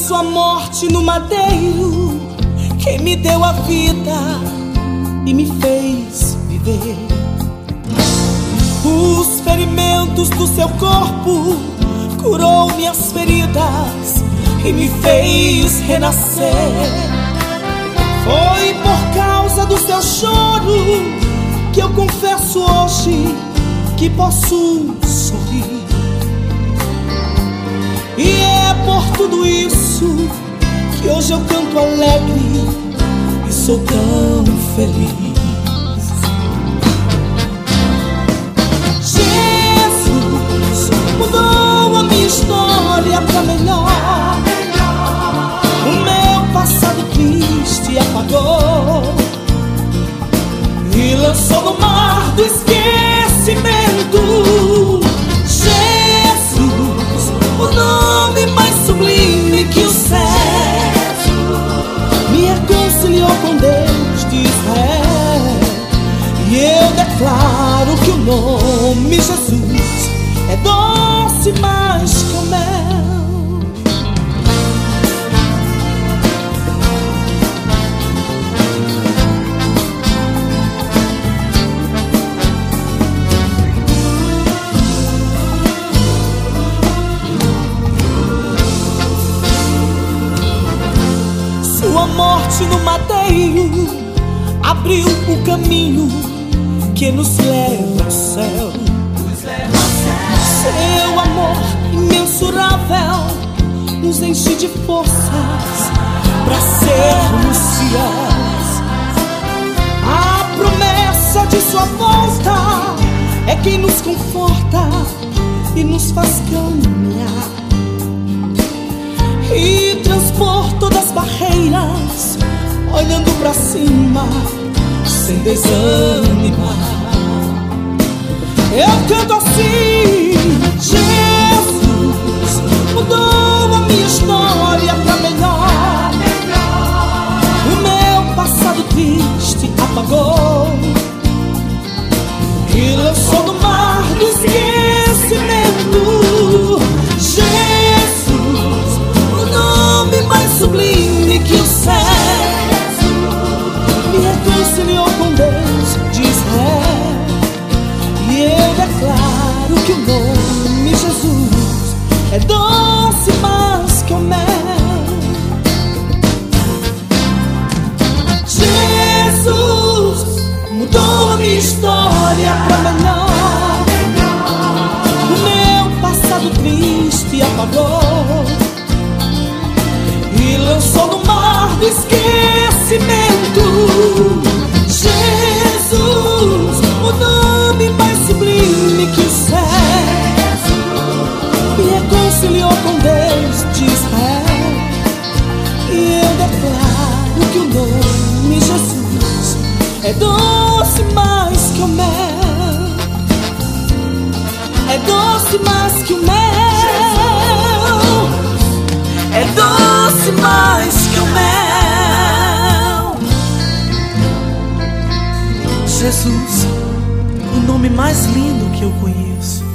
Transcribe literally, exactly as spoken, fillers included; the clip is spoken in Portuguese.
sua morte no madeiro, quem me deu a vida e me fez viver. Os ferimentos do seu corpo curou minhas feridas e me fez renascer. Foi por causa do seu choro que eu confesso hoje que posso sorrir. E é por tudo isso que hoje eu canto alegre e sou tão feliz. Jesus mudou a minha história pra melhor. O meu passado triste apagou e lançou no mar do esquecimento. Jesus, o nome mais sublime que o céu, me reconciliou com Deus de Israel. E eu declaro que o nome Jesus é doce mais que o mel. Sua morte no madeiro abriu o caminho que nos leva ao céu. Seu amor imensurável nos enche de forças para sermos fiéis. A promessa de sua volta é quem nos conforta e nos faz caminhar e transpor todas as barreiras, olhando pra cima sem desanimar. Eu canto assim: Jesus mudou a minha história pra melhor. O meu passado triste apagou e lançou no mar do esquecimento. Jesus, o nome mais sublime que o céu, me reconciliou com Deus de Israel. E eu declaro que o nome Jesus é doce mais que o mel. Jesus mudou a minha história pra melhor. O meu passado triste apagou e lançou no mar do esquecimento. Jesus, o nome mais sublime que o céu, me reconciliou com Deus de Israel. E eu declaro que o nome Jesus é doce mais que o mel. É doce mais que o mel. É doce mais que o mel. Jesus, o nome mais lindo que eu conheço.